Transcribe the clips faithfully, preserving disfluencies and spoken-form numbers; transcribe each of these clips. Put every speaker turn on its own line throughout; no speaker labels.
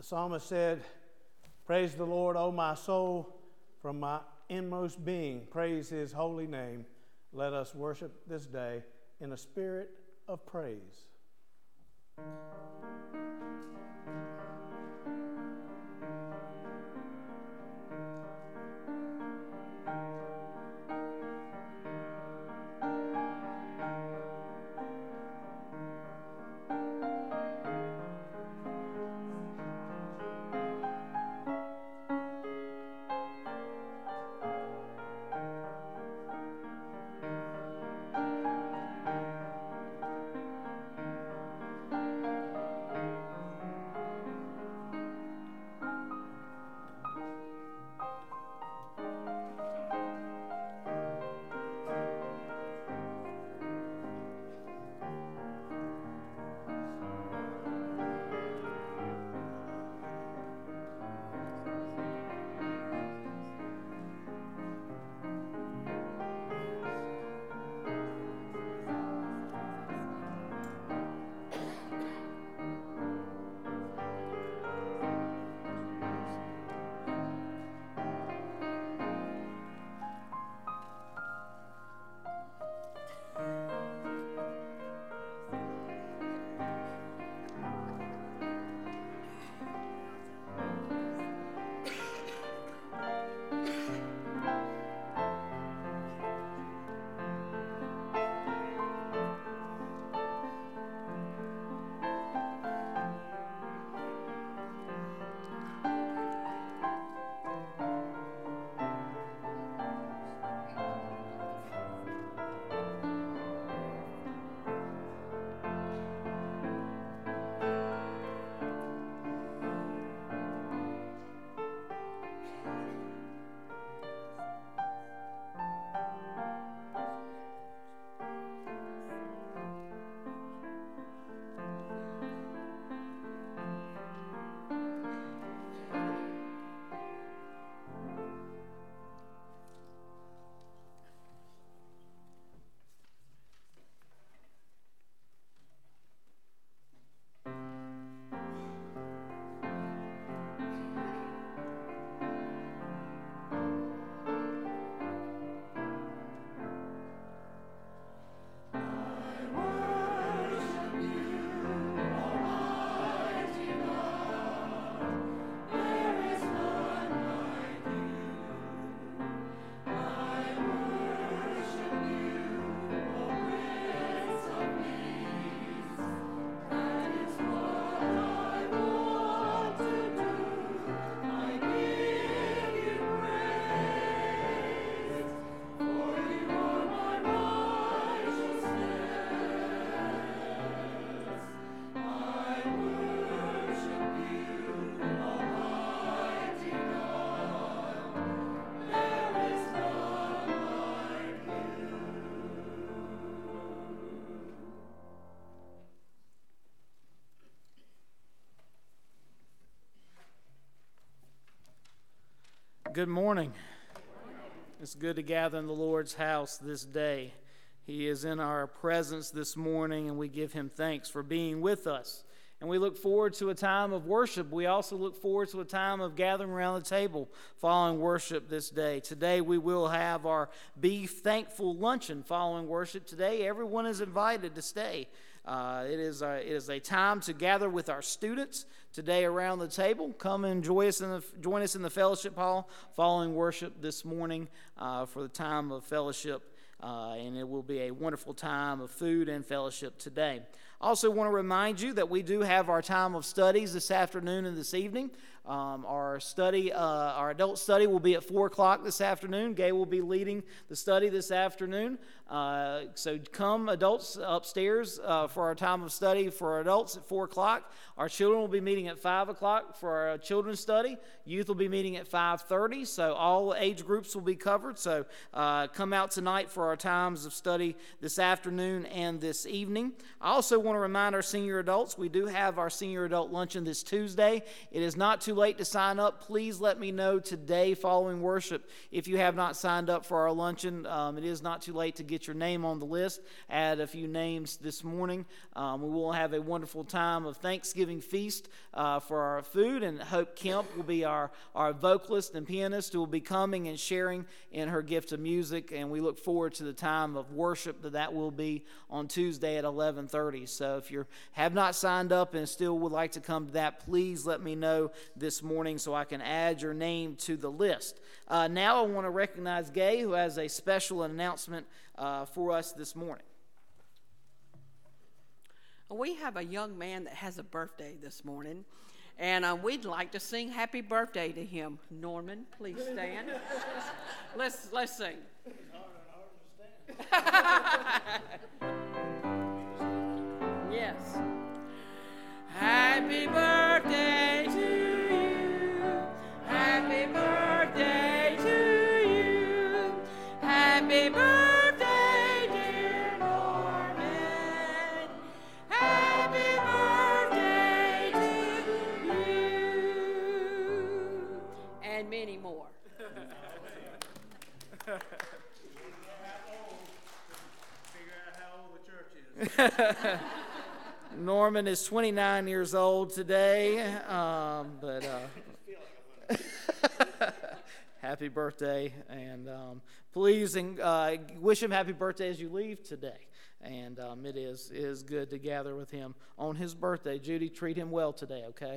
psalmist said, "Praise the Lord, O my soul, from my inmost being. Praise his holy name. Let us worship this day in a spirit of praise."
Good morning. It's good to gather in the Lord's house this day. He is in our presence this morning, and we give him thanks for being with us. And we look forward to a time of worship. We also look forward to a time of gathering around the table following worship this day. Today we will have our Be Thankful luncheon following worship. Today everyone is invited to stay. Uh, it is a, it is a time to gather with our students today around the table. Come and join us in the, join us in the fellowship hall following worship this morning uh, for the time of fellowship. Uh, and it will be a wonderful time of food and fellowship today. I also want to remind you that we do have our time of studies this afternoon and this evening. Um, our study, uh, our adult study will be at four o'clock this afternoon. Gay will be leading the study this afternoon. Uh, so come adults upstairs uh, for our time of study for adults at four o'clock. Our children will be meeting at five o'clock for our children's study. Youth will be meeting at five thirty. So all age groups will be covered. So uh, come out tonight for our times of study this afternoon and this evening. I also want to remind our senior adults, we do have our senior adult luncheon this Tuesday. It is not too late to sign up. Please let me know today following worship if you have not signed up for our luncheon. Um, it is not too late to get your name on the list. Add a few names this morning. Um, we will have a wonderful time of Thanksgiving feast uh, for our food, and Hope Kemp will be our, our vocalist and pianist who will be coming and sharing in her gift of music, and we look forward to the time of worship that that will be on Tuesday at eleven thirty. So if you have not signed up and still would like to come to that, please let me know this morning so I can add your name to the list. Uh, now I want to recognize Gay, who has a special announcement uh, for us this morning.
We have a young man that has a birthday this morning, and uh, we'd like to sing happy birthday to him. Norman, please stand. let's let's sing. Yes. Happy birthday to you. Happy birthday to you. Happy birthday, dear Norman. Happy birthday to you. And many more.
Norman is twenty-nine years old today, um, but uh, happy birthday, and um, please uh, wish him happy birthday as you leave today. And um, it is it is good to gather with him on his birthday. Judy, treat him well today, okay?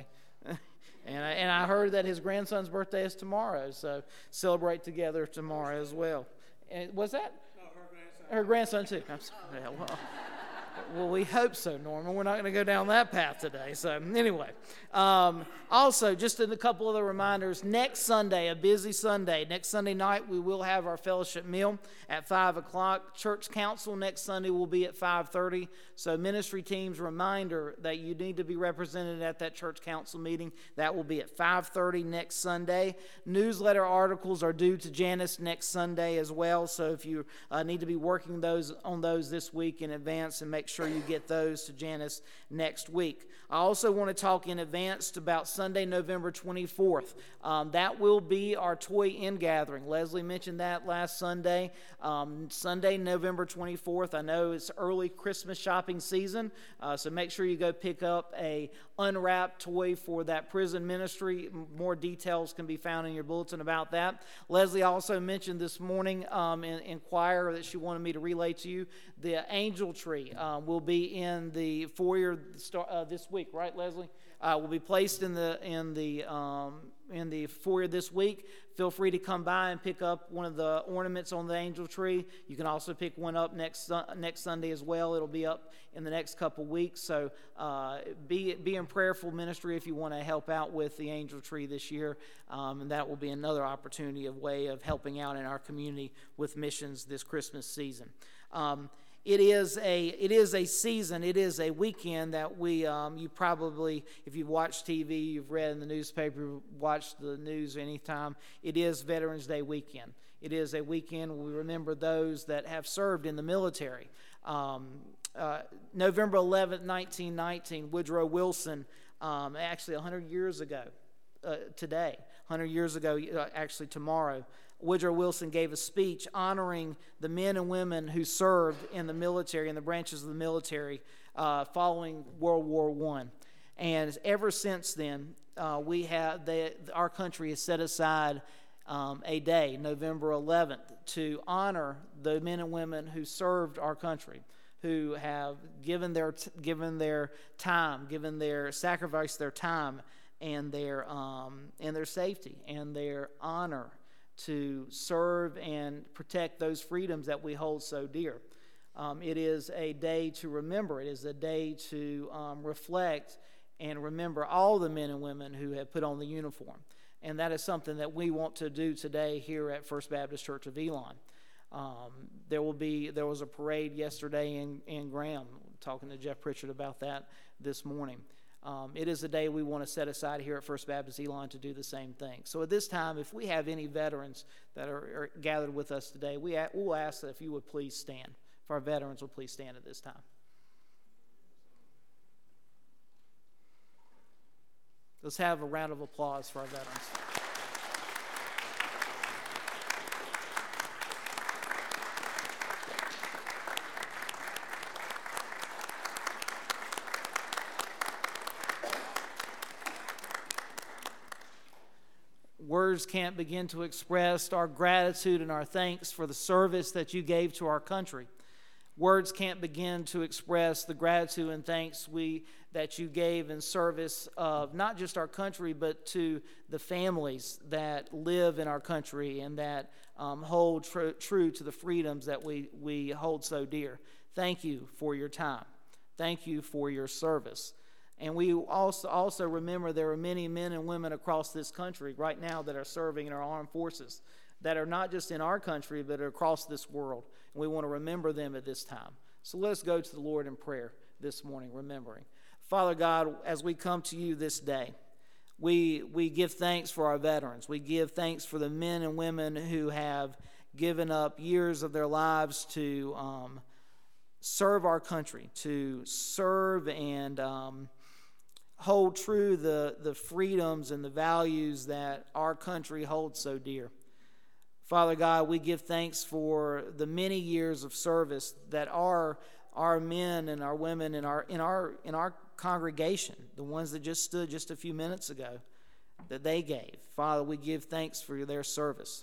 and I, and I heard that his grandson's birthday is tomorrow, so celebrate together tomorrow as well. And was that?
No, her grandson.
Her grandson too. I'm sorry. Yeah, well. Well, we hope so, Norman. We're not going to go down that path today. So anyway, um, also just a couple other reminders. Next Sunday, a busy Sunday. Next Sunday night, we will have our fellowship meal at five o'clock. Church council next Sunday will be at five thirty. So ministry teams, reminder that you need to be represented at that church council meeting. That will be at five thirty next Sunday. Newsletter articles are due to Janice next Sunday as well. So if you uh, need to be working those on those this week in advance, and make sure you get those to Janice next week. I also want to talk in advance about Sunday, November twenty-fourth. Um, that will be our toy in gathering. Leslie mentioned that last Sunday. Um, Sunday, November twenty-fourth. I know it's early Christmas shopping season, uh, so make sure you go pick up a unwrapped toy for that prison ministry. More details can be found in your bulletin about that. Leslie also mentioned this morning um, in, in choir that she wanted me to relay to you. The angel tree um, will be in the foyer uh, this week, right, Leslie? Uh, will be placed in the in the um, in the foyer this week. Feel free to come by and pick up one of the ornaments on the angel tree. You can also pick one up next uh, next Sunday as well. It'll be up in the next couple weeks. So uh, be be in prayerful ministry if you want to help out with the angel tree this year, um, and that will be another opportunity of way of helping out in our community with missions this Christmas season. Um, It is a it is a season, it is a weekend that we, um, you probably, if you've watched T V, you've read in the newspaper, watched the news anytime, it is Veterans Day weekend. It is a weekend where we remember those that have served in the military. Um, uh, November eleventh, nineteen nineteen, Woodrow Wilson, um, actually one hundred years ago uh, today, one hundred years ago, uh, actually tomorrow, Woodrow Wilson gave a speech honoring the men and women who served in the military, in the branches of the military, uh, following World War One. And ever since then, uh, we have the, our country has set aside um, a day, November eleventh, to honor the men and women who served our country, who have given their given their time, given their sacrificed their time and their um, and their safety and their honor to serve and protect those freedoms that we hold so dear. Um, it is a day to remember. It is a day to um, reflect and remember all the men and women who have put on the uniform. And that is something that we want to do today here at First Baptist Church of Elon. Um, there will be there was a parade yesterday in, in Graham, talking to Jeff Pritchard about that this morning. Um, it is a day we want to set aside here at First Baptist Elon to do the same thing. So at this time, if we have any veterans that are, are gathered with us today, we a- we'll ask that if you would please stand. If our veterans will please stand at this time. Let's have a round of applause for our veterans. Words can't begin to express our gratitude and our thanks for the service that you gave to our country. Words can't begin to express the gratitude and thanks we that you gave in service of not just our country, but to the families that live in our country and that um, hold tr- true to the freedoms that we, we hold so dear. Thank you for your time. Thank you for your service. And we also also remember there are many men and women across this country right now that are serving in our armed forces that are not just in our country, but are across this world. And we want to remember them at this time. So let us go to the Lord in prayer this morning, remembering. Father God, as we come to you this day, we, we give thanks for our veterans. We give thanks for the men and women who have given up years of their lives to um, serve our country, to serve and um, hold true the, the freedoms and the values that our country holds so dear. Father God, we give thanks for the many years of service that our our men and our women in our in our in our congregation, the ones that just stood just a few minutes ago, that they gave. Father, we give thanks for their service.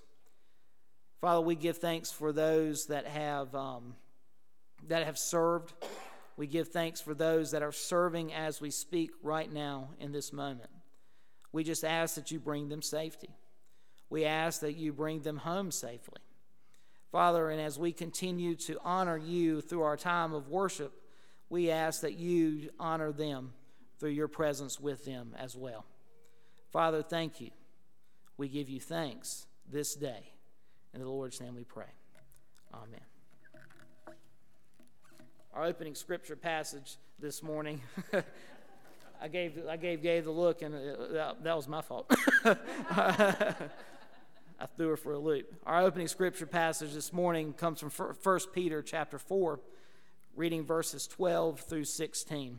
Father, we give thanks for those that have um, that have served. We give thanks for those that are serving as we speak right now in this moment. We just ask that you bring them safety. We ask that you bring them home safely. Father, and as we continue to honor you through our time of worship, we ask that you honor them through your presence with them as well. Father, thank you. We give you thanks this day. In the Lord's name we pray. Amen. Our opening scripture passage this morning, I gave I gave Gabe the look, and it, that, that was my fault. I threw her for a loop. Our opening scripture passage this morning comes from First Peter chapter four, reading verses twelve through sixteen.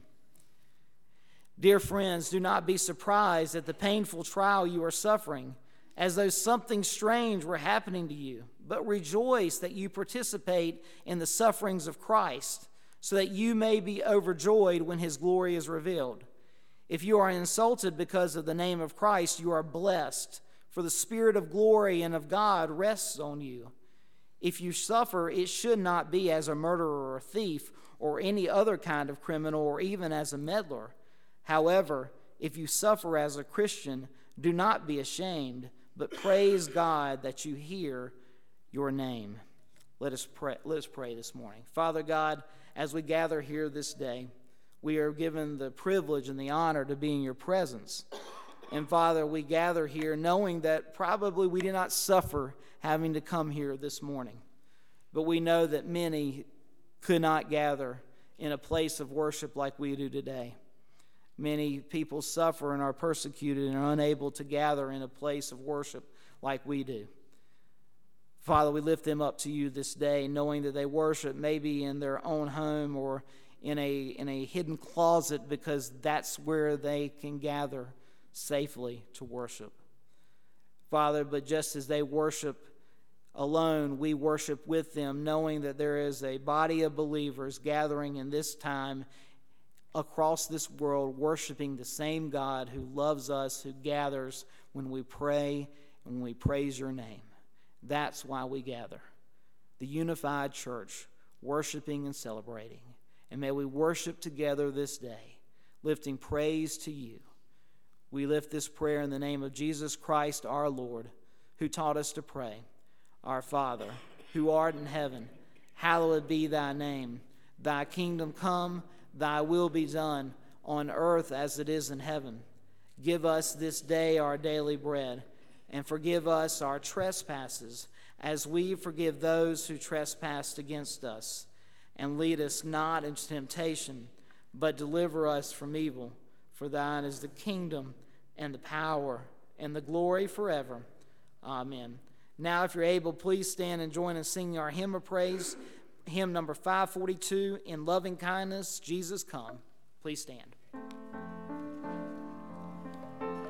Dear friends, do not be surprised at the painful trial you are suffering, as though something strange were happening to you, but rejoice that you participate in the sufferings of Christ, so that you may be overjoyed when his glory is revealed. If you are insulted because of the name of Christ, you are blessed, for the Spirit of glory and of God rests on you. If you suffer, it should not be as a murderer or a thief or any other kind of criminal or even as a meddler. However, if you suffer as a Christian, do not be ashamed, but praise God that you hear your name. Let us pray, let us pray this morning. Father God, as we gather here this day, we are given the privilege and the honor to be in your presence. And Father, we gather here knowing that probably we did not suffer having to come here this morning. But we know that many could not gather in a place of worship like we do today. Many people suffer and are persecuted and are unable to gather in a place of worship like we do. Father, we lift them up to you this day, knowing that they worship maybe in their own home or in a, in a hidden closet, because that's where they can gather safely to worship. Father, but just as they worship alone, we worship with them, knowing that there is a body of believers gathering in this time across this world, worshiping the same God who loves us, who gathers when we pray and when we praise your name. That's why we gather, the unified church, worshiping and celebrating. And may we worship together this day, lifting praise to you. We lift this prayer in the name of Jesus Christ, our Lord, who taught us to pray. Our Father, who art in heaven, hallowed be thy name. Thy kingdom come, thy will be done, on earth as it is in heaven. Give us this day our daily bread, and forgive us our trespasses, as we forgive those who trespass against us. And lead us not into temptation, but deliver us from evil. For thine is the kingdom and the power and the glory forever. Amen. Now, if you're able, please stand and join in singing our hymn of praise, hymn number five forty-two, In Loving Kindness, Jesus Come. Please stand.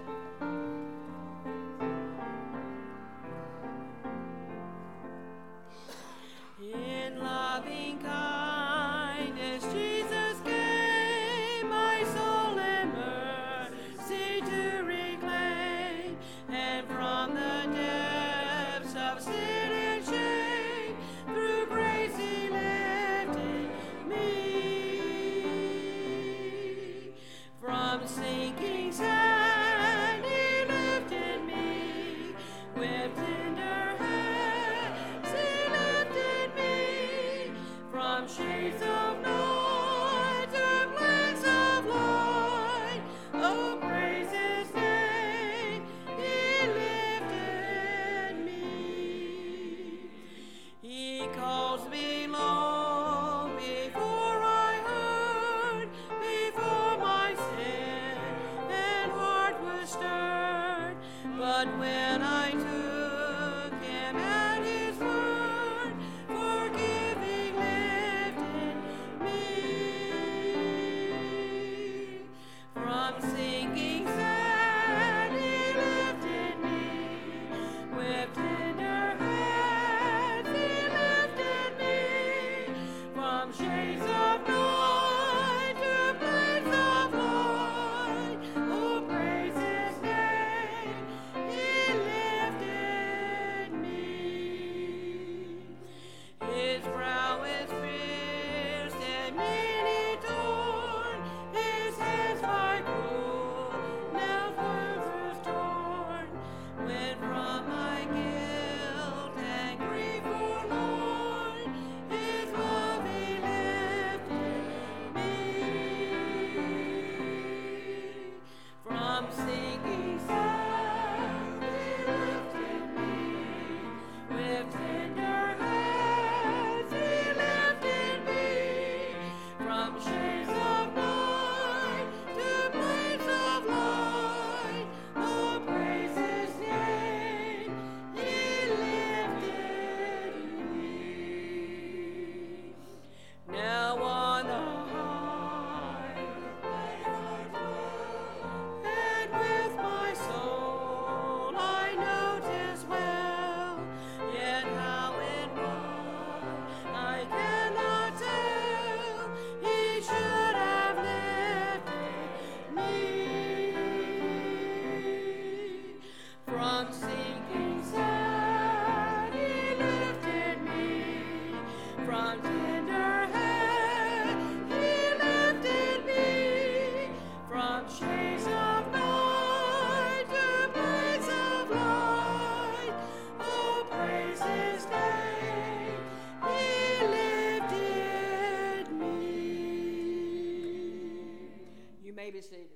may be seated.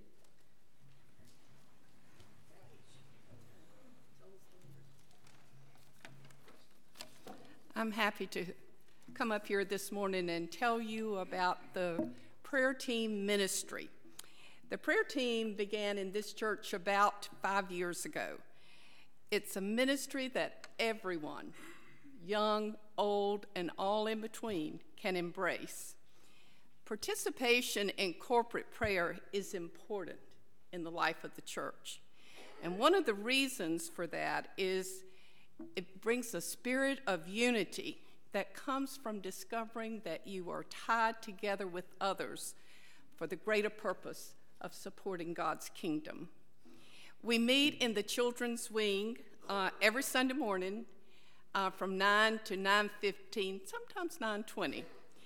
I'm happy to come up here this morning and tell you about the prayer team ministry. The prayer team began in this church about five years ago. It's a ministry that everyone, young, old, and all in between, can embrace. Participation in corporate prayer is important in the life of the church. And one of the reasons for that is it brings a spirit of unity that comes from discovering that you are tied together with others for the greater purpose of supporting God's kingdom. We meet in the children's wing uh, every Sunday morning uh, from nine to nine fifteen, sometimes nine twenty.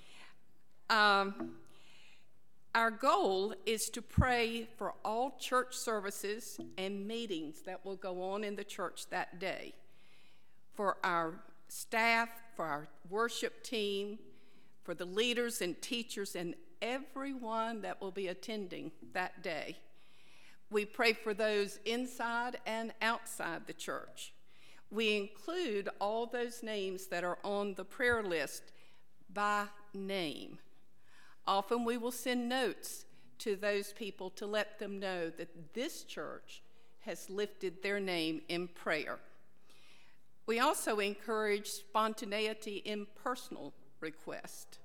Um, our goal is to pray for all church services and meetings that will go on in the church that day, for our staff, for our worship team, for the leaders and teachers, and everyone that will be attending that day. We pray for those inside and outside the church. We include all those names that are on the prayer list by name. Often we will send notes to those people to let them know that this church has lifted their name in prayer. We also encourage spontaneity in personal request.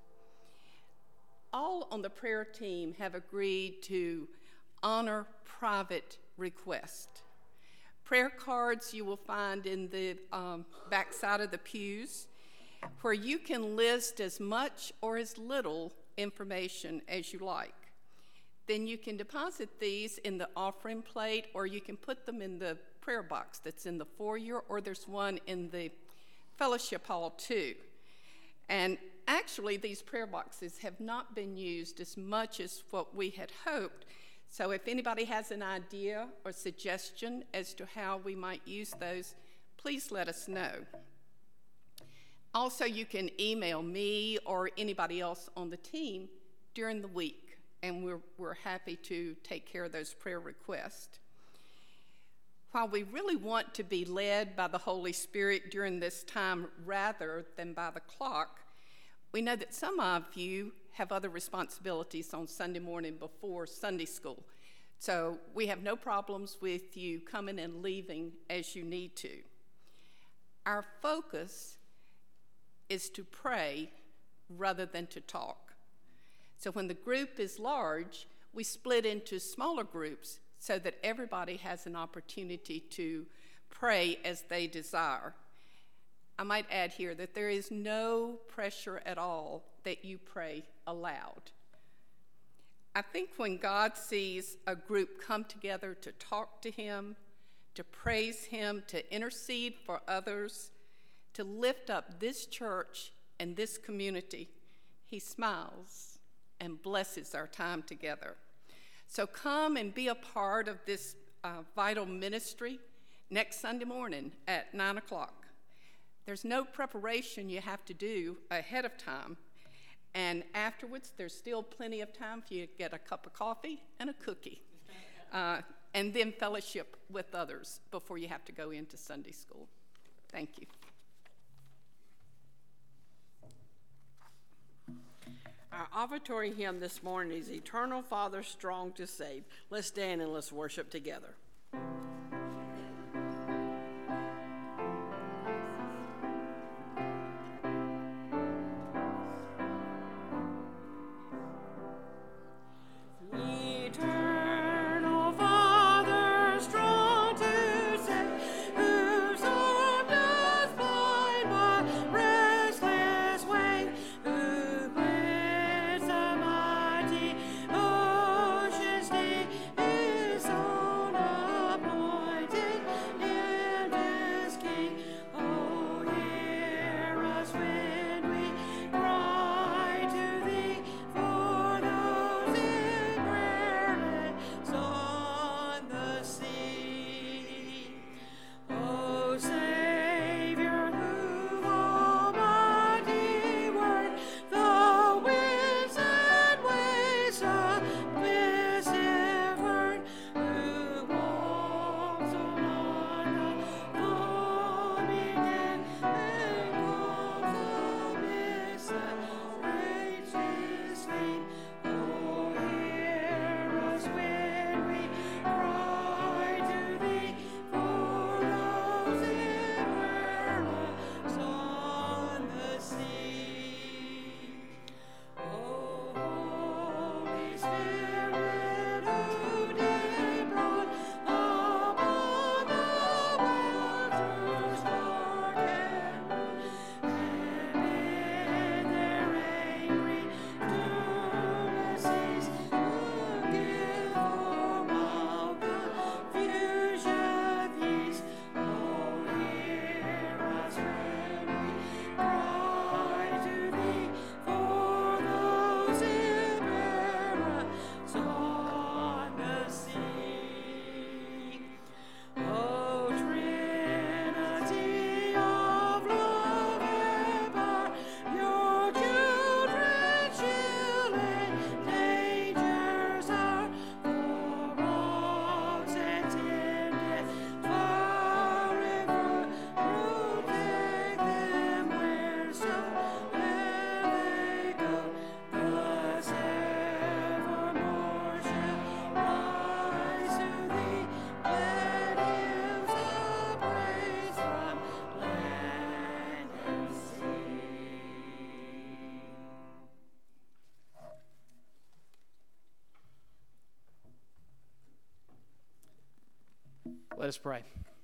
All on the prayer team have agreed to honor private request. Prayer cards you will find in the um, back side of the pews, where you can list as much or as little information as you like. Then you can deposit these in the offering plate, or you can put them in the prayer box that's in the foyer, or there's one in the fellowship hall too. And actually, these prayer boxes have not been used as much as what we had hoped. So if anybody has an idea or suggestion as to how we might use those, please let us know. Also, you can email me or anybody else on the team during the week, and we're, we're happy to take care of those prayer requests. While we really want to be led by the Holy Spirit during this time rather than by the clock, we know that some of you have other responsibilities on Sunday morning before Sunday school. So we have no problems with you coming and leaving as you need to. Our focus is to pray rather than to talk. So when the group is large, we split into smaller groups so that everybody has an opportunity to pray as they desire. I might add here that there is no pressure at all that you pray aloud. I think when God sees a group come together to talk to him, to praise him, to intercede for others, to lift up this church and this community, he smiles and blesses our time together. So come and be a part of this uh, vital ministry next Sunday morning at nine o'clock. There's no preparation you have to do ahead of time. And afterwards, there's still plenty of time for you to get a cup of coffee and a cookie. Uh, and then fellowship with others before you have to go into Sunday school. Thank you.
Our offertory hymn this morning is Eternal Father, Strong to Save. Let's stand and let's worship together.
Let us pray.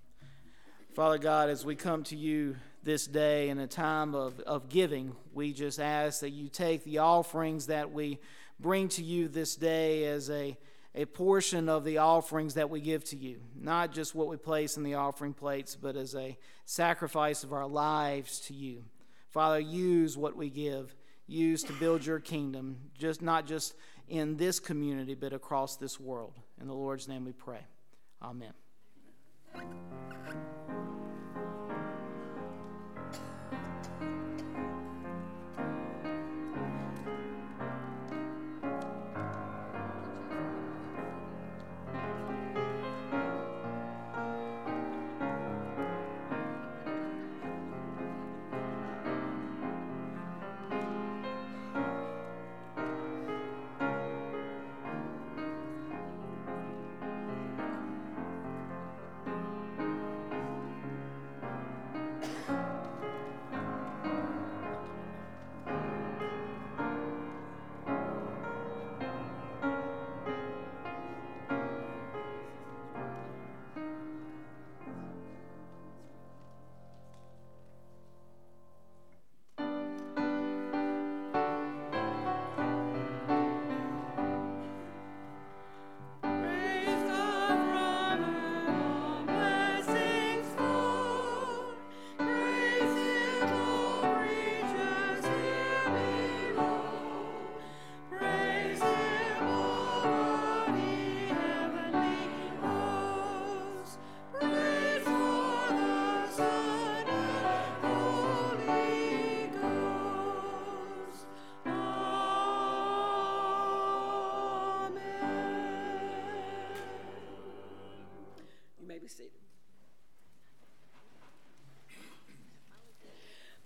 Father God, as we come to you this day in a time of, of giving, we just ask that you take the offerings that we bring to you this day as a, a portion of the offerings that we give to you, not just what we place in the offering plates, but as a sacrifice of our lives to you. Father, use what we give, use to build your kingdom, just not just in this community, but across this world. In the Lord's name we pray. Amen.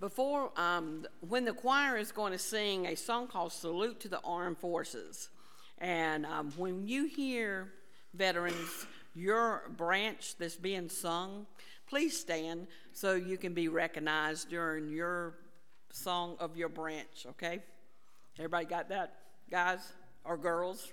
before, um, when the choir is going to sing a song called Salute to the Armed Forces. And um, when you hear, veterans, your branch that's being sung, please stand so you can be recognized during your song of your branch, okay? Everybody got that, guys or girls?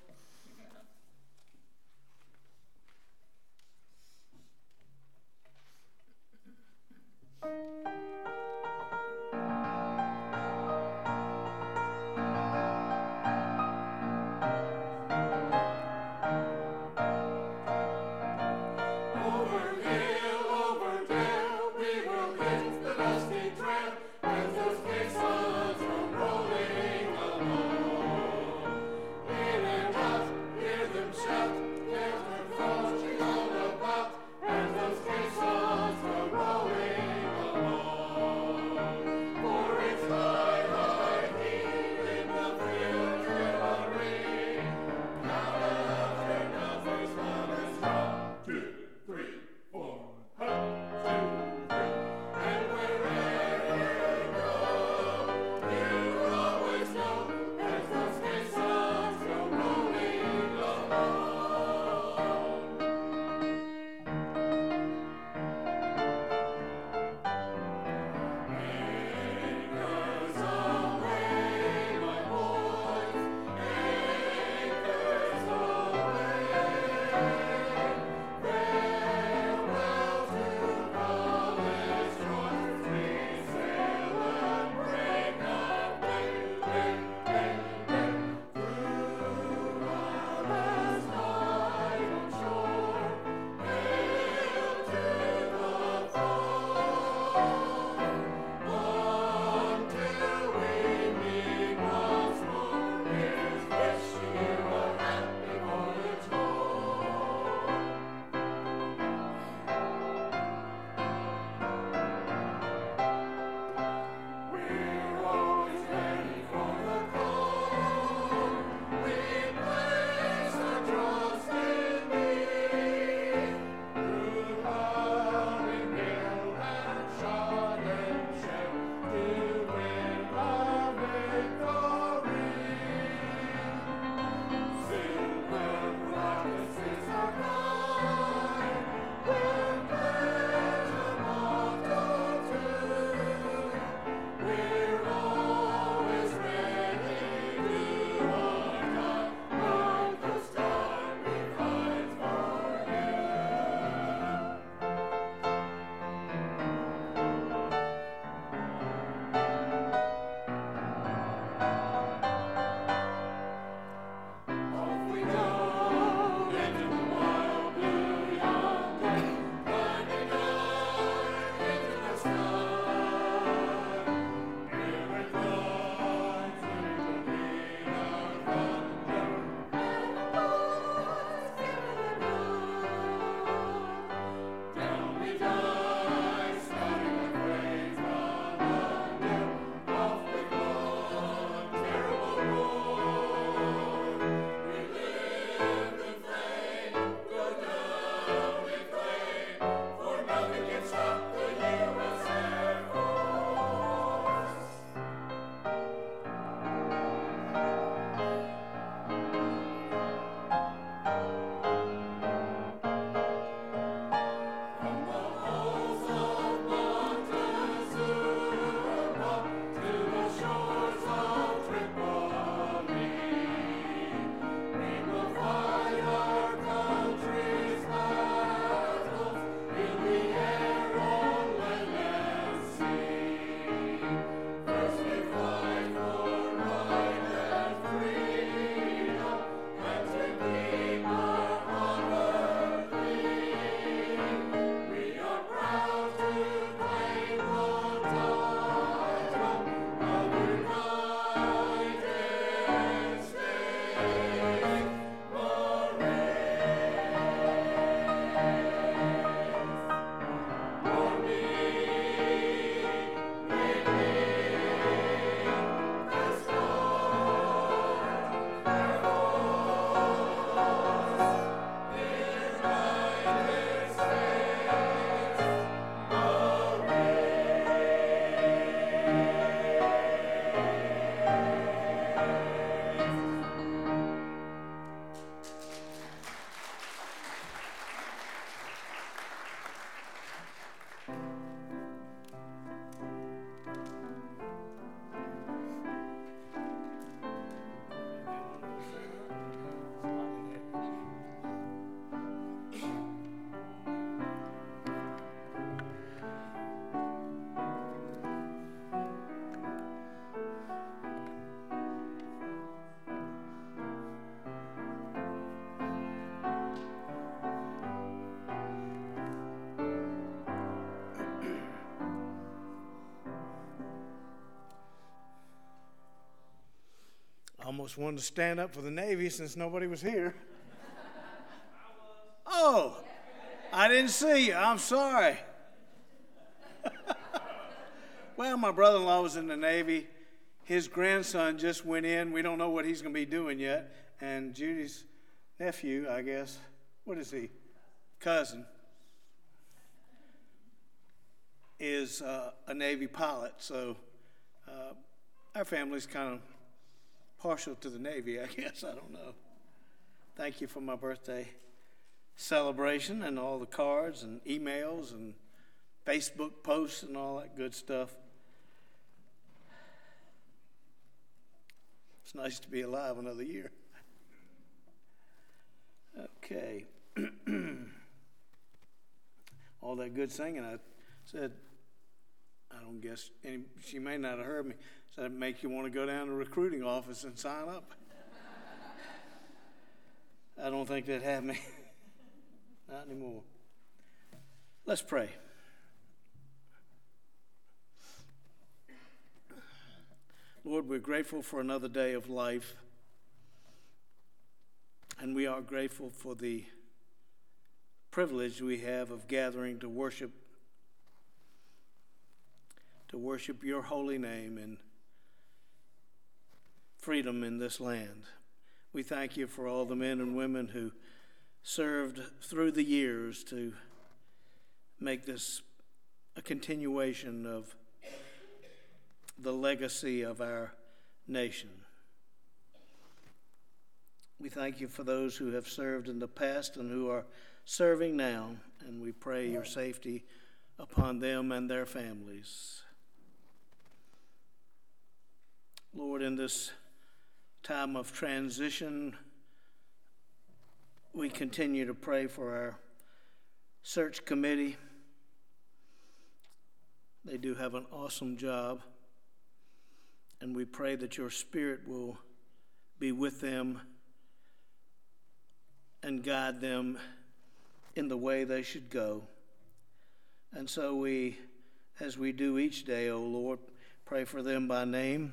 All about as those caissons come rolling along.
almost wanted to stand up for the Navy since nobody was here. Oh, I didn't see you. I'm sorry. Well, my brother-in-law was in the Navy. His grandson just went in. We don't know what he's going to be doing yet. And Judy's nephew, I guess, what is he? Cousin, is uh, a Navy pilot. So uh, our family's kind of partial to the Navy, I guess. I don't know. Thank you for my birthday celebration and all the cards and emails and Facebook posts and all that good stuff. It's nice to be alive another year. Okay. All that good singing, I said, I don't guess, any, she may not have heard me, said it'd make you want to go down to the recruiting office and sign up. I don't think that'd have me. Not anymore. Let's pray. Lord, we're grateful for another day of life, and we are grateful for the privilege we have of gathering to worship, to worship your holy name and freedom in this land. We thank you for all the men and women who served through the years to make this a continuation of the legacy of our nation. We thank you for those who have served in the past and who are serving now, and we pray your safety upon them and their families. Lord, in this time of transition, we continue to pray for our search committee. They do have an awesome job, and we pray that your Spirit will be with them and guide them in the way they should go. And so we, as we do each day, O Lord, pray for them by name.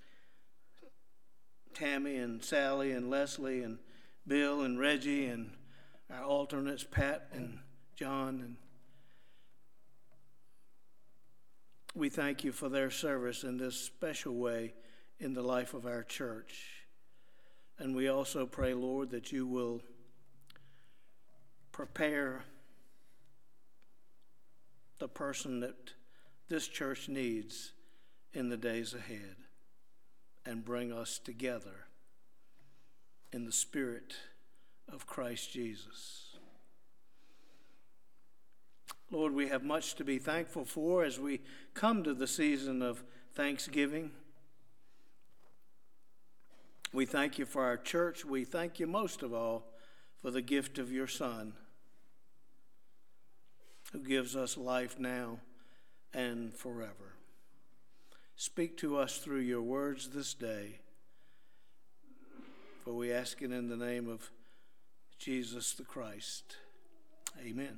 Tammy and Sally and Leslie and Bill and Reggie and our alternates, Pat and John. And we thank you for their service in this special way in the life of our church. And we also pray, Lord, that you will prepare the person that this church needs in the days ahead and bring us together in the Spirit of Christ Jesus. Lord, we have much to be thankful for as we come to the season of Thanksgiving. We thank you for our church. We thank you most of all for the gift of your Son, who gives us life now and forever. Speak to us through your words this day, for we ask it in the name of Jesus the Christ. Amen.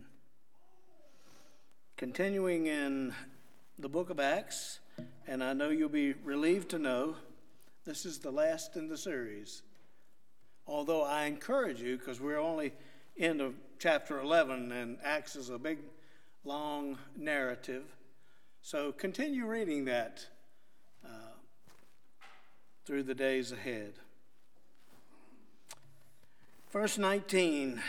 Continuing in the book of Acts, and I know you'll be relieved to know this is the last in the series. Although I encourage you, because we're only into chapter eleven, and Acts is a big, long narrative. So continue reading that uh, through the days ahead. Verse nineteen.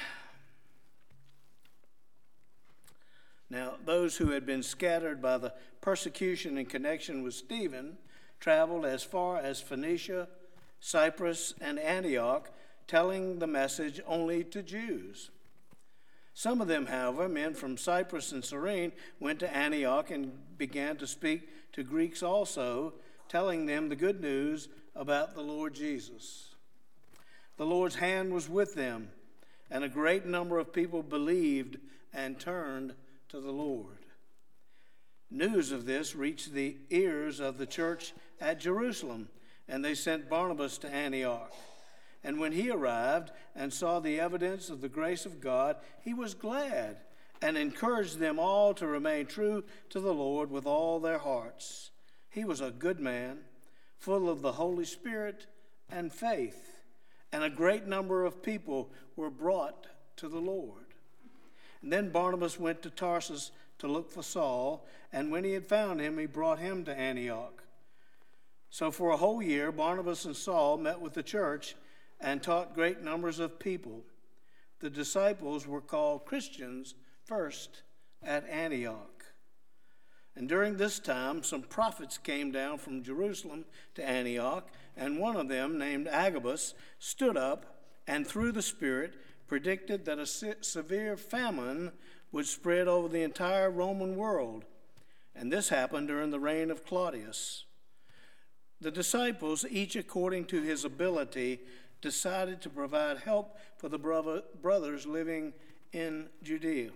Now, those who had been scattered by the persecution in connection with Stephen traveled as far as Phoenicia, Cyprus, and Antioch, telling the message only to Jews. Some of them, however, men from Cyprus and Cyrene, went to Antioch and began to speak to Greeks also, telling them the good news about the Lord Jesus. The Lord's hand was with them, and a great number of people believed and turned to the Lord. News of this reached the ears of the church at Jerusalem, and they sent Barnabas to Antioch. And when he arrived and saw the evidence of the grace of God, he was glad and encouraged them all to remain true to the Lord with all their hearts. He was a good man, full of the Holy Spirit and faith, and a great number of people were brought to the Lord. And then Barnabas went to Tarsus to look for Saul, and when he had found him, he brought him to Antioch. So for a whole year, Barnabas and Saul met with the church and taught great numbers of people. The disciples were called Christians first at Antioch. And during this time, some prophets came down from Jerusalem to Antioch, and one of them, named Agabus, stood up and through the Spirit predicted that a se- severe famine would spread over the entire Roman world. And this happened during the reign of Claudius. The disciples, each according to his ability, decided to provide help for the brother, brothers living in Judea.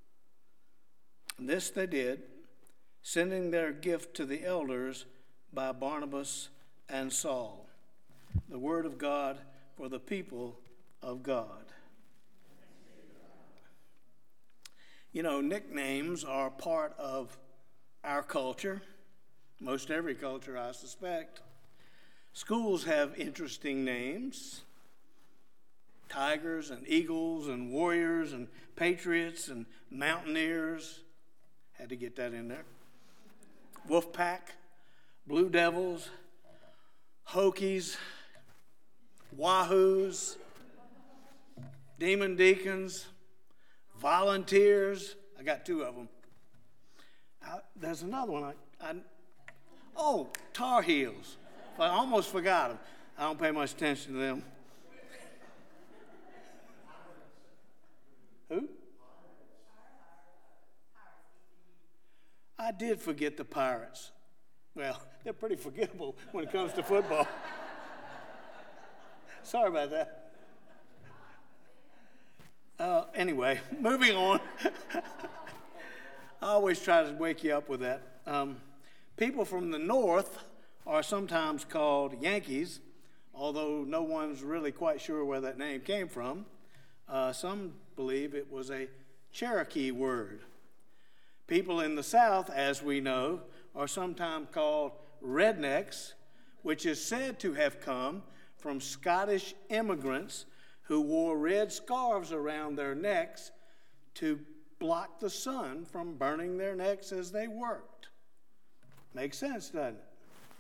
This they did, sending their gift to the elders by Barnabas and Saul. The word of God for the people of God. You know, nicknames are part of our culture, most every culture, I suspect. Schools have interesting names: tigers and eagles and warriors and patriots and mountaineers. Had to get that in there. Wolfpack, Blue Devils, Hokies, Wahoos, Demon Deacons, Volunteers. I got two of them. I, there's another one. I, I, oh, Tar Heels. I almost forgot them. I don't pay much attention to them. Who? I did forget the Pirates. Well, they're pretty forgettable when it comes to football. Sorry about that. Uh, anyway, moving on. I always try to wake you up with that. Um, people from the north are sometimes called Yankees, although no one's really quite sure where that name came from. Uh, some believe it was a Cherokee word. People in the South, as we know, are sometimes called rednecks, which is said to have come from Scottish immigrants who wore red scarves around their necks to block the sun from burning their necks as they worked. Makes sense, doesn't it?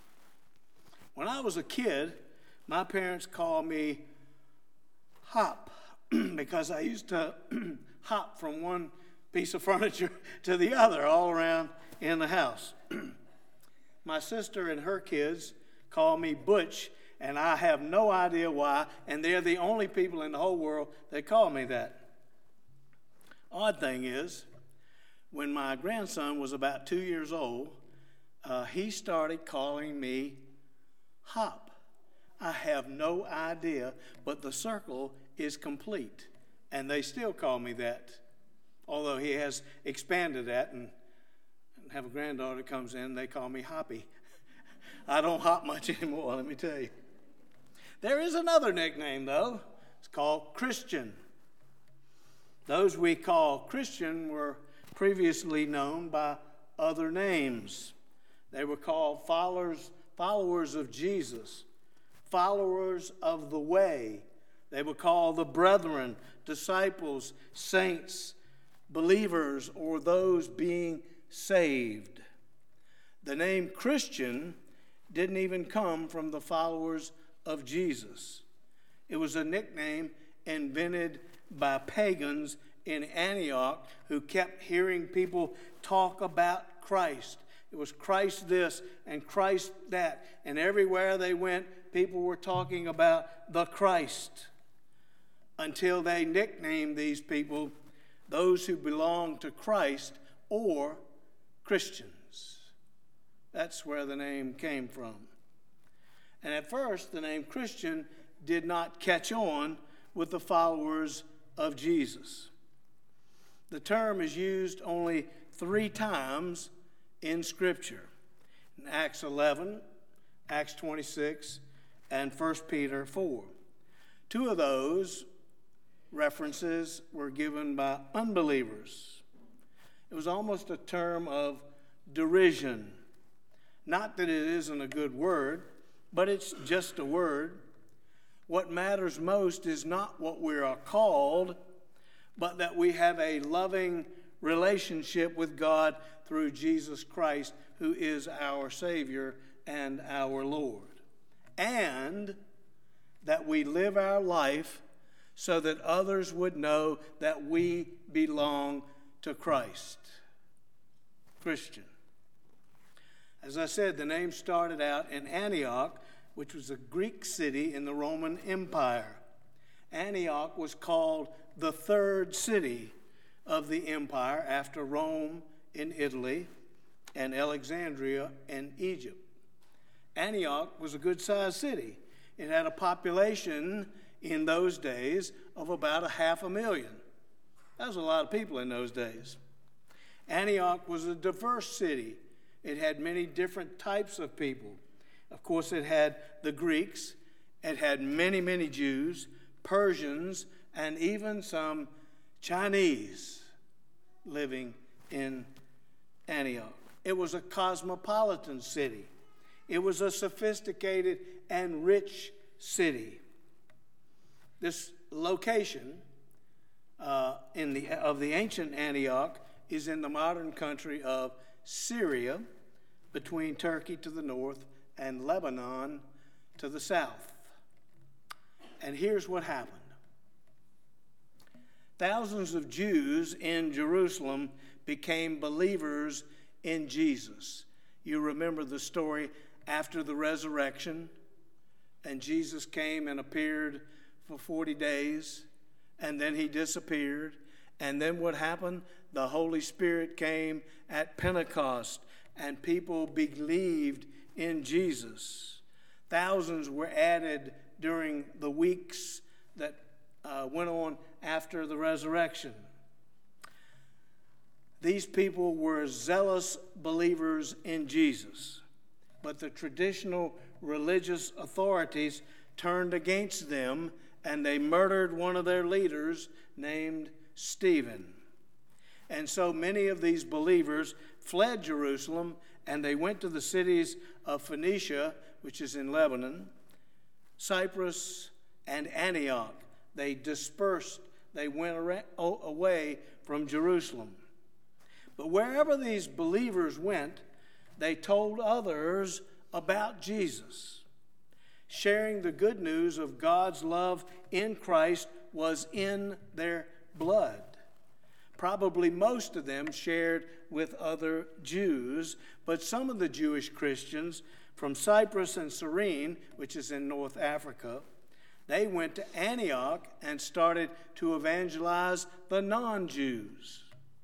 When I was a kid, my parents called me Hop because I used to hop from one piece of furniture to the other all around in the house. My sister and her kids call me Butch, and I have no idea why, and they're the only people in the whole world that call me that. Odd thing is, when my grandson was about two years old, uh, he started calling me Hop. I have no idea, but the circle is complete, and they still call me that. Although he has expanded that and have a granddaughter that comes in, they call me Hoppy. I don't hop much anymore, let me tell you. There is another nickname, though. It's called Christian. Those we call Christian were previously known by other names. They were called followers, followers of Jesus, followers of the way. They were called the brethren, disciples, saints, believers, or those being saved. The name Christian didn't even come from the followers of Jesus. It was a nickname invented by pagans in Antioch who kept hearing people talk about Christ. It was Christ this and Christ that. And everywhere they went, people were talking about the Christ until they nicknamed these people those who belong to Christ or Christians. That's where the name came from. And at first, the name Christian did not catch on with the followers of Jesus. The term is used only three times in Scripture: in Acts eleven, Acts twenty-six, and First Peter four. Two of those references were given by unbelievers. It was almost a term of derision. Not that it isn't a good word, but it's just a word. What matters most is not what we are called, but that we have a loving relationship with God through Jesus Christ, who is our Savior and our Lord. And that we live our life so that others would know that we belong to Christ. Christian. As I said, the name started out in Antioch, which was a Greek city in the Roman Empire. Antioch was called the third city of the empire after Rome in Italy and Alexandria in Egypt. Antioch was a good-sized city. It had a population in those days of about a half a million. That was a lot of people in those days. Antioch was a diverse city. It had many different types of people. Of course, it had the Greeks. It had many, many Jews, Persians, and even some Chinese living in Antioch. It was a cosmopolitan city. It was a sophisticated and rich city. This location uh, in the, of the ancient Antioch is in the modern country of Syria, between Turkey to the north and Lebanon to the south. And here's what happened. Thousands of Jews in Jerusalem became believers in Jesus. You remember the story after the resurrection, and Jesus came and appeared for forty days, and then he disappeared. And then what happened? The Holy Spirit came at Pentecost, and people believed in Jesus. Thousands were added during the weeks that uh, went on after the resurrection. These people were zealous believers in Jesus, but the traditional religious authorities turned against them, and they murdered one of their leaders named Stephen. And so many of these believers fled Jerusalem, and they went to the cities of Phoenicia, which is in Lebanon, Cyprus, and Antioch. They dispersed. They went away from Jerusalem. But wherever these believers went, they told others about Jesus. Sharing the good news of God's love in Christ was in their blood. Probably most of them shared with other Jews, but some of the Jewish Christians from Cyprus and Cyrene, which is in North Africa, they went to Antioch and started to evangelize the non-Jews.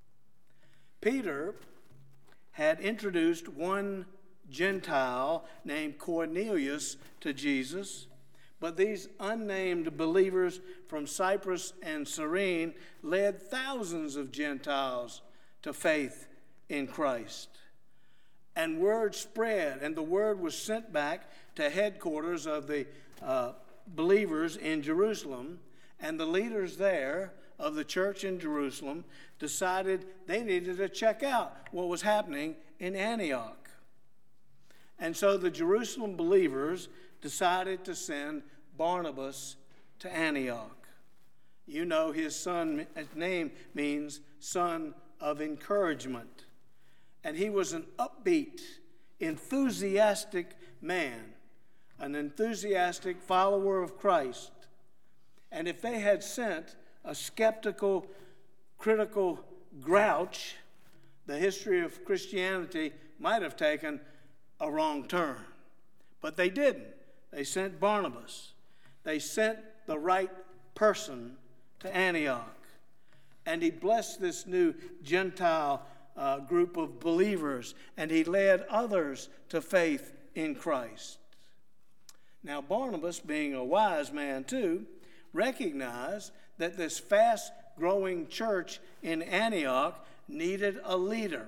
Peter had introduced one Gentile named Cornelius to Jesus, but these unnamed believers from Cyprus and Cyrene led thousands of Gentiles to faith in Christ. And word spread, and the word was sent back to headquarters of the uh, believers in Jerusalem, and the leaders there of the church in Jerusalem decided they needed to check out what was happening in Antioch. And so the Jerusalem believers decided to send Barnabas to Antioch. You know, his son, his name means son of encouragement. And he was an upbeat, enthusiastic man, an enthusiastic follower of Christ. And if they had sent a skeptical, critical grouch, the history of Christianity might have taken a wrong turn. But they didn't. They sent Barnabas. They sent the right person to Antioch. And he blessed this new Gentile uh, group of believers, and he led others to faith in Christ. Now, Barnabas, being a wise man too, recognized that this fast-growing church in Antioch needed a leader.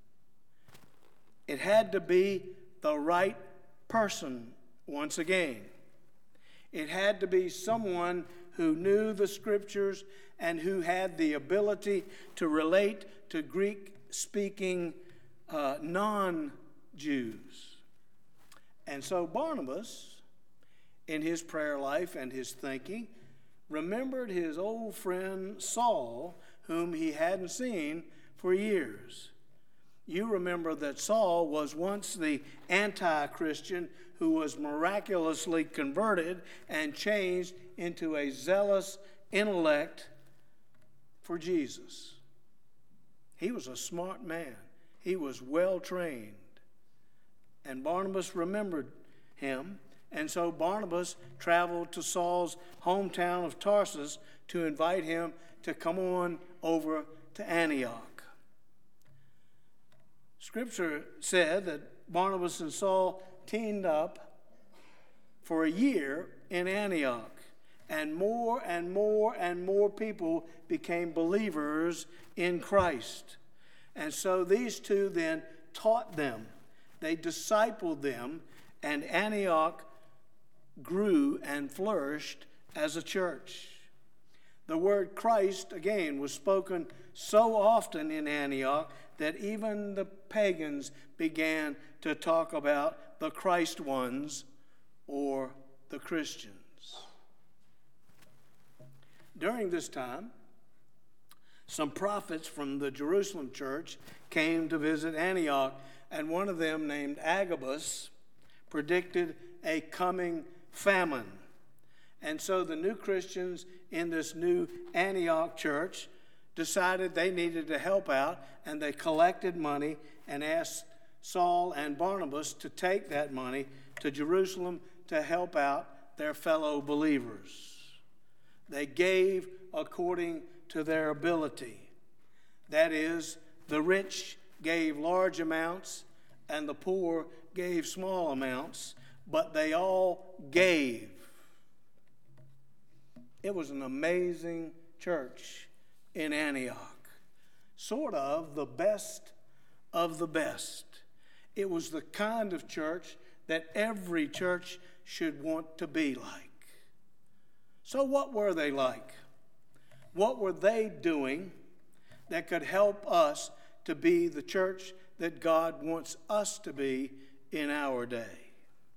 It had to be the right person once again. It had to be someone who knew the scriptures and who had the ability to relate to Greek-speaking uh, non-Jews. And so Barnabas in his prayer life and his thinking, remembered his old friend Saul, whom he hadn't seen for years. You remember that Saul was once the anti-Christian who was miraculously converted and changed into a zealous intellect for Jesus. He was a smart man. He was well trained. And Barnabas remembered him. And so Barnabas traveled to Saul's hometown of Tarsus to invite him to come on over to Antioch. Scripture said that Barnabas and Saul teamed up for a year in Antioch, and more and more and more people became believers in Christ. And so these two then taught them. They discipled them, and Antioch grew and flourished as a church. The word Christ, again, was spoken so often in Antioch that even the pagans began to talk about the Christ ones or the Christians. During this time, some prophets from the Jerusalem church came to visit Antioch, and one of them, named Agabus, predicted a coming famine. And so the new Christians in this new Antioch church decided they needed to help out, and they collected money and asked Saul and Barnabas to take that money to Jerusalem to help out their fellow believers. They gave according to their ability. That is, the rich gave large amounts and the poor gave small amounts, but they all gave. It was an amazing church in Antioch, sort of the best of the best. It was the kind of church that every church should want to be like. So what were they like? What were they doing that could help us to be the church that God wants us to be in our day?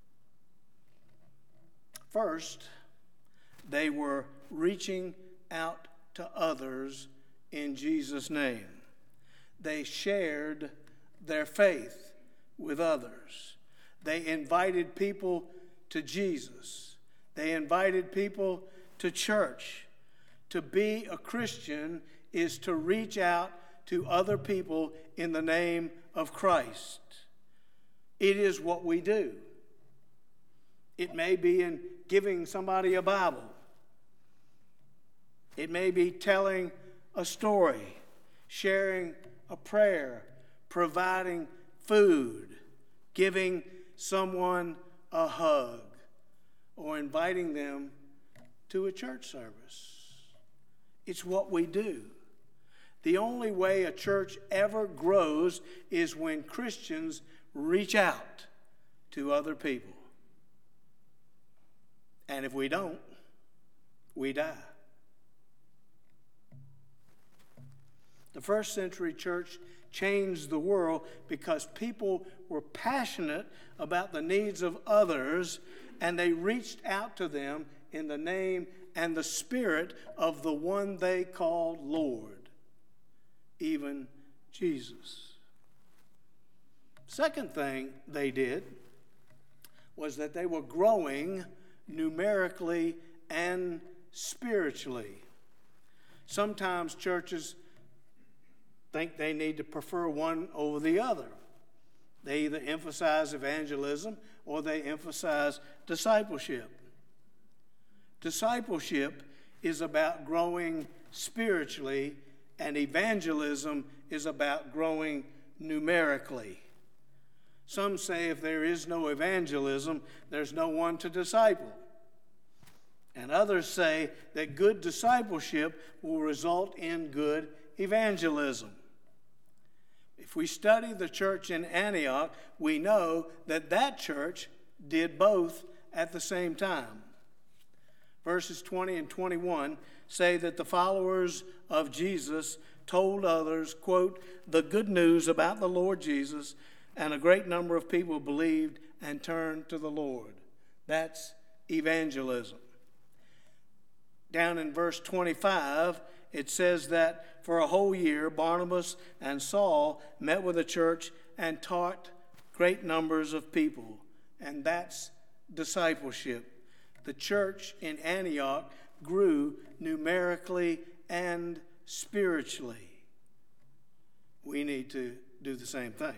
First, they were reaching out to others in Jesus' name. They shared their faith with others. They invited people to Jesus. They invited people to church. To be a Christian is to reach out to other people in the name of Christ. It is what we do. It may be in giving somebody a Bible. It may be telling a story, sharing a prayer, providing food, giving someone a hug, or inviting them to a church service. It's what we do. The only way a church ever grows is when Christians reach out to other people. And if we don't, we die. The first century church changed the world because people were passionate about the needs of others, and they reached out to them in the name and the spirit of the one they called Lord, even Jesus. Second thing they did was that they were growing numerically and spiritually. Sometimes churches think they need to prefer one over the other. They either emphasize evangelism or they emphasize discipleship. Discipleship is about growing spiritually, and evangelism is about growing numerically. Some say if there is no evangelism, there's no one to disciple. And others say that good discipleship will result in good evangelism. If we study the church in Antioch, we know that that church did both at the same time. Verses twenty and twenty-one say that the followers of Jesus told others, quote, the good news about the Lord Jesus, and a great number of people believed and turned to the Lord. That's evangelism. Down in verse twenty-five, it says that for a whole year, Barnabas and Saul met with the church and taught great numbers of people. And that's discipleship. The church in Antioch grew numerically and spiritually. We need to do the same thing.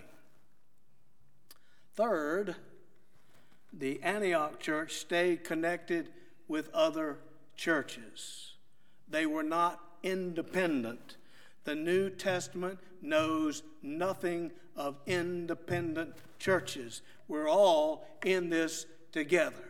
Third, the Antioch church stayed connected with other churches. They were not independent. The New Testament knows nothing of independent churches. We're all in this together.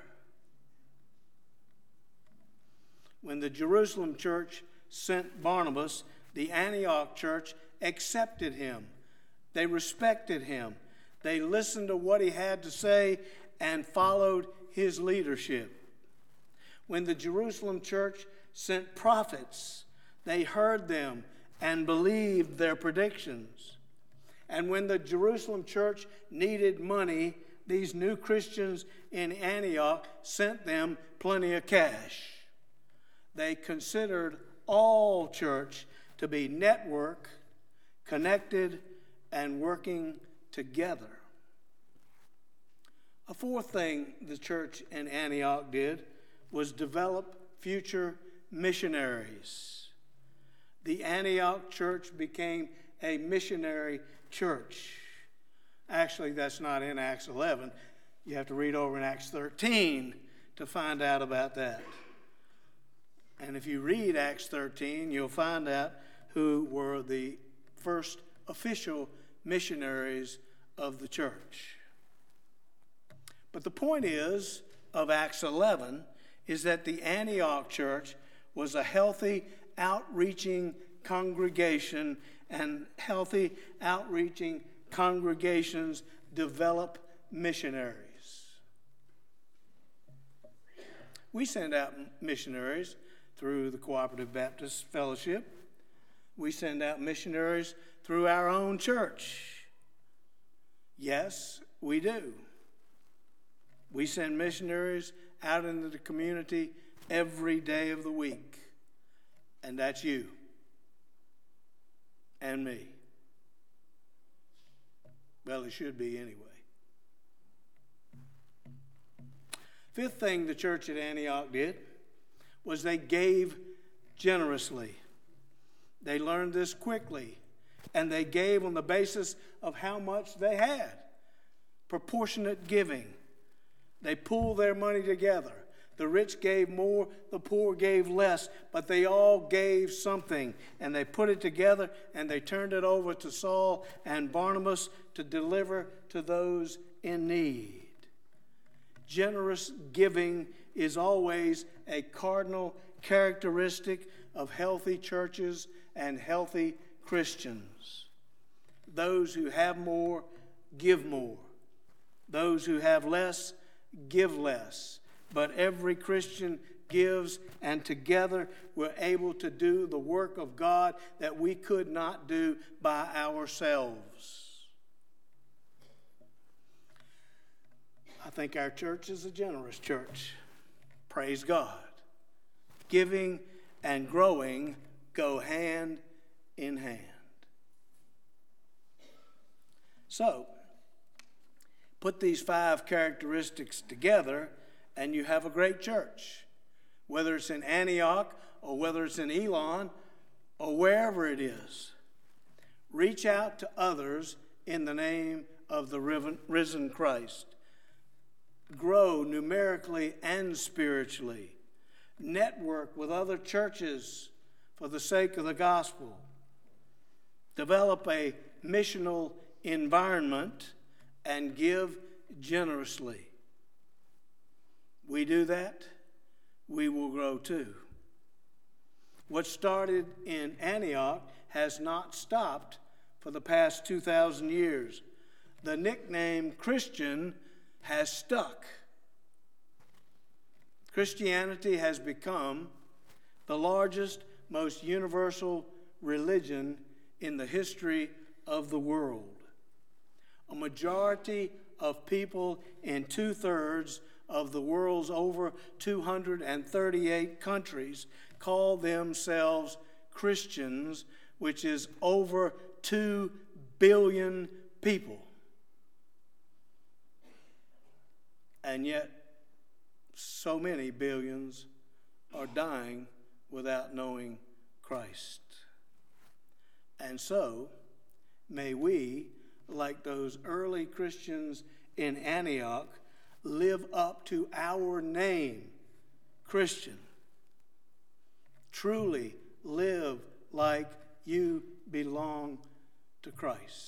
When the Jerusalem church sent Barnabas, the Antioch church accepted him. They respected him. They listened to what he had to say and followed his leadership. When the Jerusalem church sent prophets, they heard them and believed their predictions. And when the Jerusalem church needed money, these new Christians in Antioch sent them plenty of cash. They considered all church to be network, connected, and working together. A fourth thing the church in Antioch did was develop future missionaries. The Antioch church became a missionary church. Actually, that's not in Acts eleven. You have to read over in Acts thirteen to find out about that. And if you read Acts thirteen, you'll find out who were the first official missionaries of the church. But the point is, of Acts eleven, is that the Antioch church was a healthy, outreaching congregation, and healthy, outreaching congregations develop missionaries. We send out missionaries through the Cooperative Baptist Fellowship. We send out missionaries through our own church. Yes, we do. We send missionaries out into the community every day of the week. And that's you and me. Well, it should be anyway. Fifth thing the church at Antioch did was they gave generously. They learned this quickly, and they gave on the basis of how much they had. Proportionate giving. They pooled their money together. The rich gave more, the poor gave less, but they all gave something, and they put it together, and they turned it over to Saul and Barnabas to deliver to those in need. Generous giving is always a cardinal characteristic of healthy churches and healthy Christians. Those who have more, give more. Those who have less, give less. But every Christian gives, and together we're able to do the work of God that we could not do by ourselves. I think our church is a generous church. Praise God. Giving and growing go hand in hand. So, put these five characteristics together, and you have a great church. Whether it's in Antioch, or whether it's in Elon, or wherever it is. Reach out to others in the name of the risen Christ. Grow numerically and spiritually. Network with other churches for the sake of the gospel. Develop a missional environment and give generously. We do that, we will grow too. What started in Antioch has not stopped for the past two thousand years. The nickname Christian has stuck. Christianity has become the largest, most universal religion in the history of the world. A majority of people in two-thirds of the world's over two hundred thirty-eight countries call themselves Christians, which is over two billion people. And yet, so many billions are dying without knowing Christ. And so, may we, like those early Christians in Antioch, live up to our name, Christian. Truly live like you belong to Christ.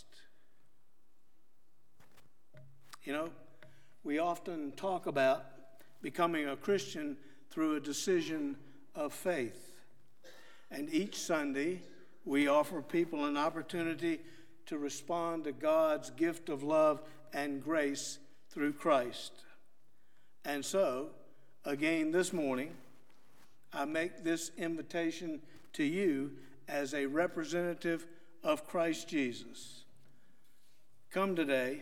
You know, we often talk about becoming a Christian through a decision of faith. And each Sunday, we offer people an opportunity to respond to God's gift of love and grace through Christ. And so, again this morning, I make this invitation to you as a representative of Christ Jesus. Come today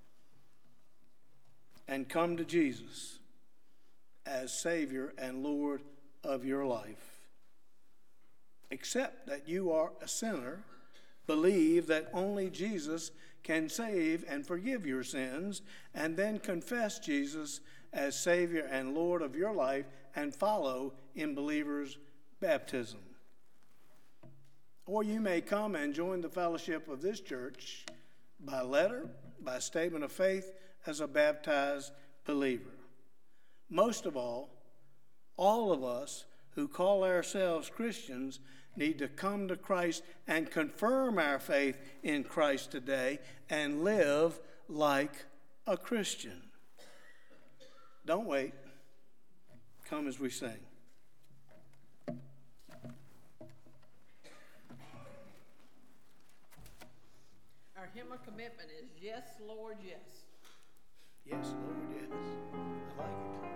and come to Jesus as Savior and Lord of your life. Accept that you are a sinner. Believe that only Jesus can save and forgive your sins, and then confess Jesus as Savior and Lord of your life and follow in believers' baptism. Or you may come and join the fellowship of this church by letter, by statement of faith as a baptized believer. Most of all, all of us who call ourselves Christians need to come to Christ and confirm our faith in Christ today and live like a Christian. Don't wait. Come as we sing.
Our hymn of commitment is Yes, Lord, Yes.
Yes, Lord, yes. I like it.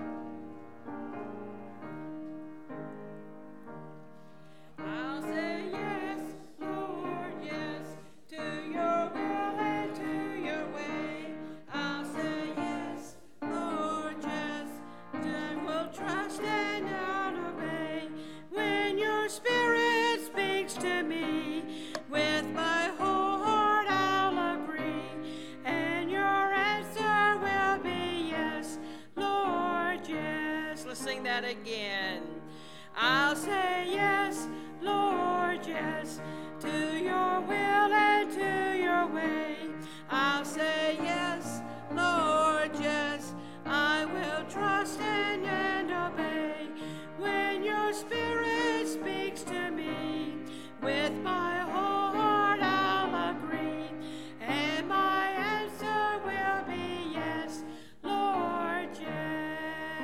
I'll say yes, Lord, yes, to your will and to your way. I'll say yes, Lord, yes, I will trust and not obey. When your Spirit speaks to me, with my whole heart I'll agree, and your answer will be yes, Lord, yes. Let's sing that again. I'll say yes, Lord, yes, to your will and to your way. I'll say yes, Lord, yes, I will trust and, and obey. When your Spirit speaks to me, with my whole heart I'll agree, and my answer will be yes, Lord, yes.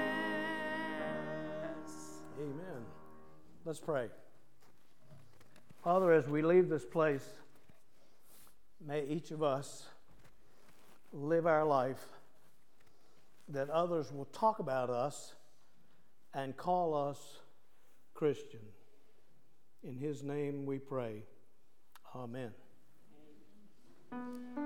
Amen. Let's pray. Father, as we leave this place, may each of us live our life that others will talk about us and call us Christian. In His name we pray. Amen.